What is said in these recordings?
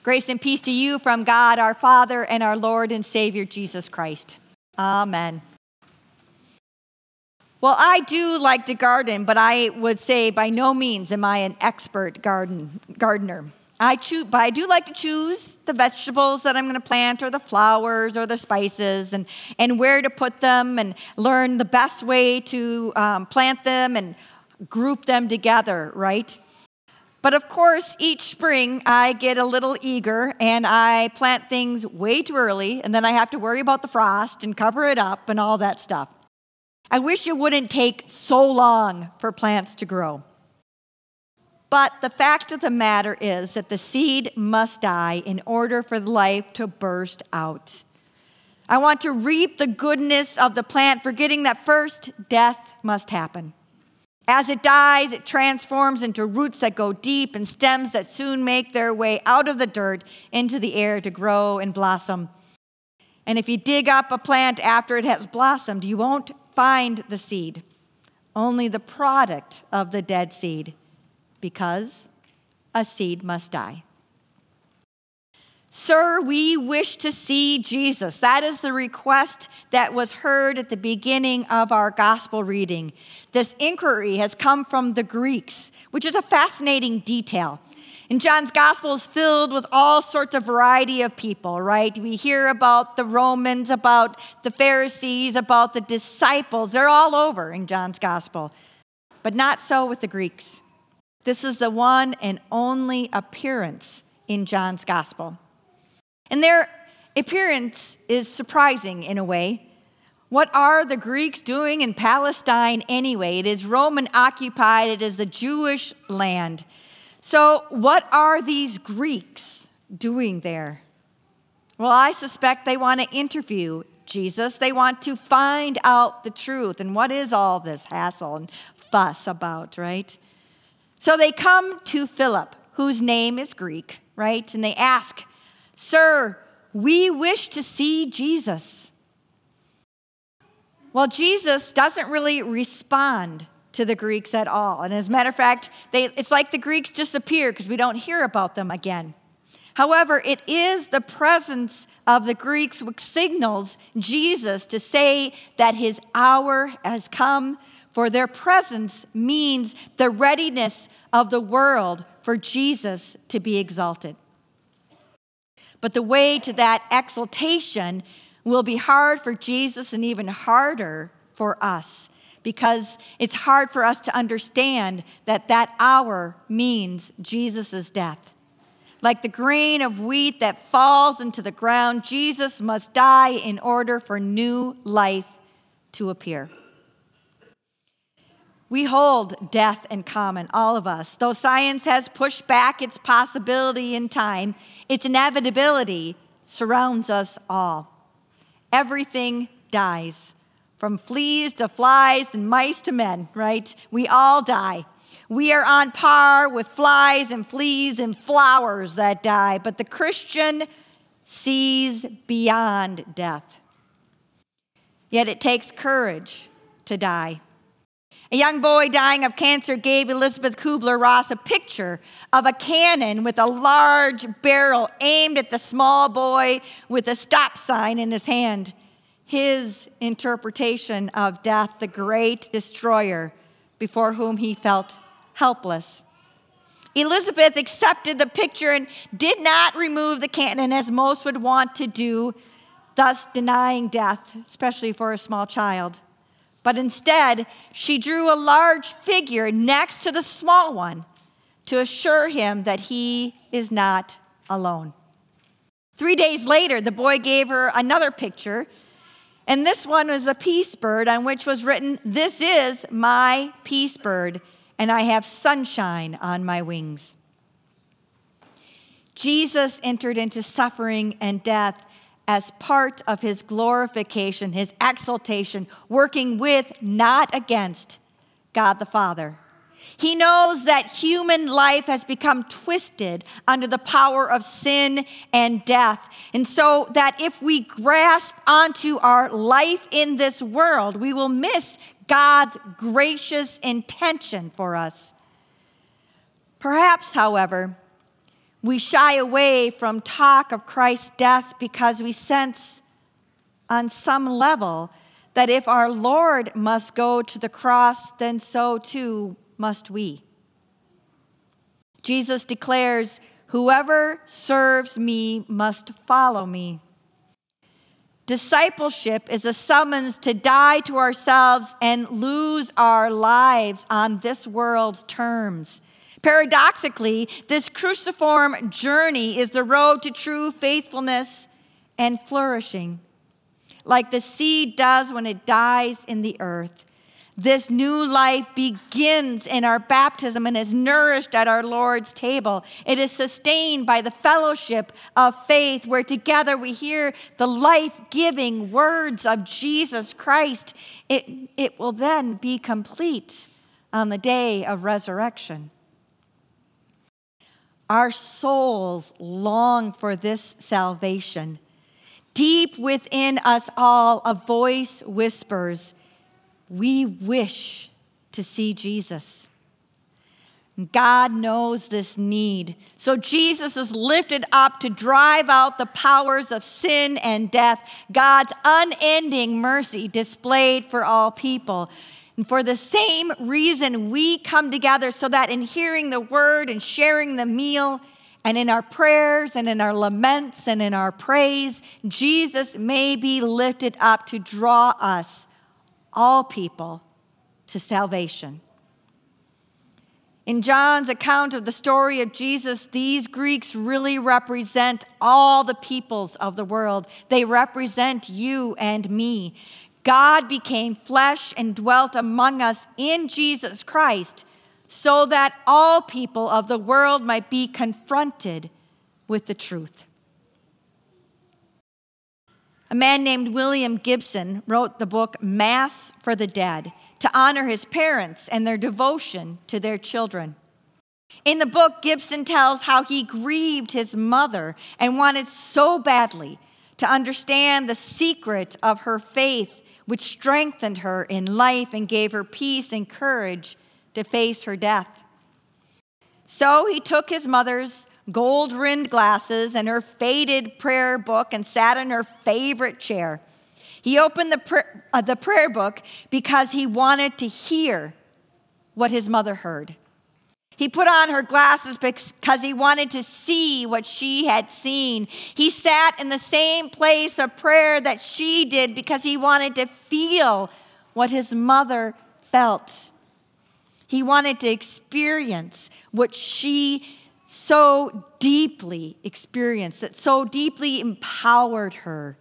Grace and peace to you from God, our Father, and our Lord and Savior, Jesus Christ. Amen. Well, I do like to garden, but I would say by no means am I an expert gardener. But I do like to choose the vegetables that I'm going to plant, or the flowers, or the spices, and where to put them, and learn the best way to plant them and group them together, right? But of course, each spring I get a little eager and I plant things way too early, and then I have to worry about the frost and cover it up and all that stuff. I wish it wouldn't take so long for plants to grow. But the fact of the matter is that the seed must die in order for life to burst out. I want to reap the goodness of the plant, forgetting that first death must happen. As it dies, it transforms into roots that go deep and stems that soon make their way out of the dirt into the air to grow and blossom. And if you dig up a plant after it has blossomed, you won't find the seed, only the product of the dead seed, because a seed must die. Sir, we wish to see Jesus. That is the request that was heard at the beginning of our gospel reading. This inquiry has come from the Greeks, which is a fascinating detail. And John's gospel is filled with all sorts of variety of people, right? We hear about the Romans, about the Pharisees, about the disciples. They're all over in John's gospel. But not so with the Greeks. This is the one and only appearance in John's gospel. And their appearance is surprising in a way. What are the Greeks doing in Palestine anyway? It is Roman occupied. It is the Jewish land. So what are these Greeks doing there? Well, I suspect they want to interview Jesus. They want to find out the truth. And what is all this hassle and fuss about, right? So they come to Philip, whose name is Greek, right? And they ask, "Sir, we wish to see Jesus." Well, Jesus doesn't really respond to the Greeks at all. And as a matter of fact, it's like the Greeks disappear because we don't hear about them again. However, it is the presence of the Greeks which signals Jesus to say that his hour has come, for their presence means the readiness of the world for Jesus to be exalted. But the way to that exaltation will be hard for Jesus and even harder for us, because it's hard for us to understand that that hour means Jesus' death. Like the grain of wheat that falls into the ground, Jesus must die in order for new life to appear. We hold death in common, all of us. Though science has pushed back its possibility in time, its inevitability surrounds us all. Everything dies, from fleas to flies and mice to men, right? We all die. We are on par with flies and fleas and flowers that die, but the Christian sees beyond death. Yet it takes courage to die. A young boy dying of cancer gave Elisabeth Kubler-Ross a picture of a cannon with a large barrel aimed at the small boy with a stop sign in his hand. His interpretation of death, the great destroyer before whom he felt helpless. Elizabeth accepted the picture and did not remove the cannon as most would want to do, thus denying death, especially for a small child. But instead, she drew a large figure next to the small one to assure him that he is not alone. 3 days later, the boy gave her another picture, and this one was a peace bird on which was written, "This is my peace bird, and I have sunshine on my wings." Jesus entered into suffering and death as part of his glorification, his exaltation, working with, not against, God the Father. He knows that human life has become twisted under the power of sin and death. And so that if we grasp onto our life in this world, we will miss God's gracious intention for us. Perhaps, however, We shy away from talk of Christ's death because we sense on some level that if our Lord must go to the cross, then so too must we. Jesus declares, "Whoever serves me must follow me." Discipleship is a summons to die to ourselves and lose our lives on this world's terms. Paradoxically, this cruciform journey is the road to true faithfulness and flourishing. Like the seed does when it dies in the earth, this new life begins in our baptism and is nourished at our Lord's table. It is sustained by the fellowship of faith, where together we hear the life-giving words of Jesus Christ. It will then be complete on the day of resurrection. Our souls long for this salvation. Deep within us all, a voice whispers, "We wish to see Jesus." God knows this need. So Jesus is lifted up to drive out the powers of sin and death, God's unending mercy displayed for all people. And for the same reason, we come together so that in hearing the word and sharing the meal, and in our prayers and in our laments and in our praise, Jesus may be lifted up to draw us, all people, to salvation. In John's account of the story of Jesus, these Greeks really represent all the peoples of the world. They represent you and me. God became flesh and dwelt among us in Jesus Christ so that all people of the world might be confronted with the truth. A man named William Gibson wrote the book Mass for the Dead to honor his parents and their devotion to their children. In the book, Gibson tells how he grieved his mother and wanted so badly to understand the secret of her faith, which strengthened her in life and gave her peace and courage to face her death. So he took his mother's gold-rimmed glasses and her faded prayer book and sat in her favorite chair. He opened the prayer book because he wanted to hear what his mother heard. He put on her glasses because he wanted to see what she had seen. He sat in the same place of prayer that she did because he wanted to feel what his mother felt. He wanted to experience what she so deeply experienced, that so deeply empowered her.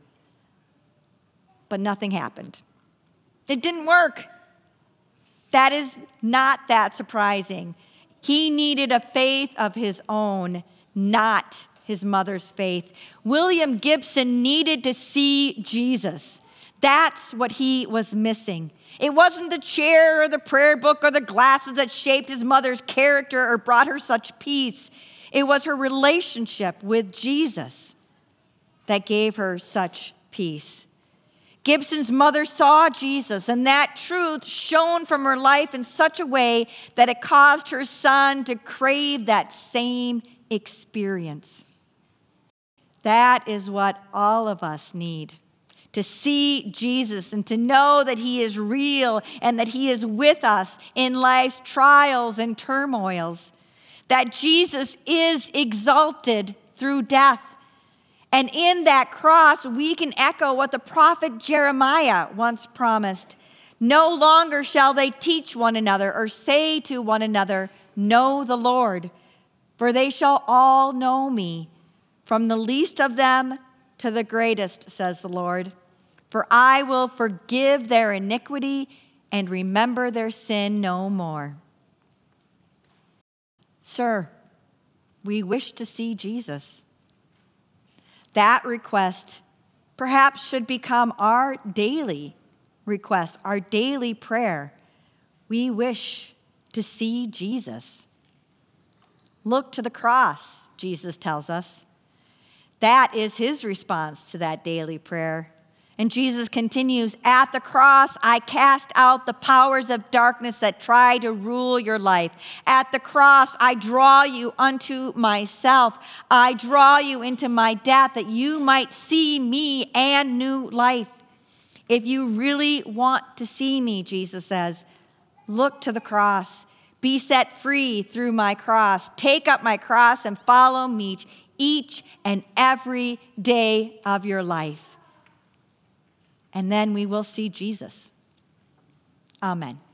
But nothing happened. It didn't work. That is not that surprising. He needed a faith of his own, not his mother's faith. William Gibson needed to see Jesus. That's what he was missing. It wasn't the chair or the prayer book or the glasses that shaped his mother's character or brought her such peace. It was her relationship with Jesus that gave her such peace. Gibson's mother saw Jesus, and that truth shone from her life in such a way that it caused her son to crave that same experience. That is what all of us need, to see Jesus and to know that he is real and that he is with us in life's trials and turmoils, that Jesus is exalted through death. And in that cross, we can echo what the prophet Jeremiah once promised. No longer shall they teach one another or say to one another, "Know the Lord," for they shall all know me, from the least of them to the greatest, says the Lord. For I will forgive their iniquity and remember their sin no more. Sir, we wish to see Jesus. That request perhaps should become our daily request, our daily prayer. We wish to see Jesus. Look to the cross, Jesus tells us. That is his response to that daily prayer. And Jesus continues, at the cross, I cast out the powers of darkness that try to rule your life. At the cross, I draw you unto myself. I draw you into my death that you might see me and new life. If you really want to see me, Jesus says, look to the cross. Be set free through my cross. Take up my cross and follow me each and every day of your life. And then we will see Jesus. Amen.